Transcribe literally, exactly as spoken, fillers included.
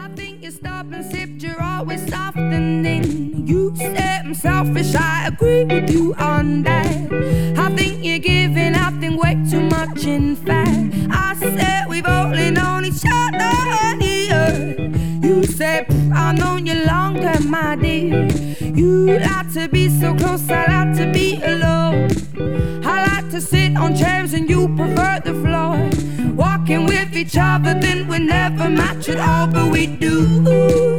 think you're stubborn, sipped, you're always softening. You said I'm selfish, I agree with you on that. I think you're giving, I think way too much in fact. I said we've only known each other here. You said I've known you longer, my dear. You like to be so close, I like to be alone. I like to sit on chairs and you prefer the floor. Walking with each other, then we never match at all, but we do.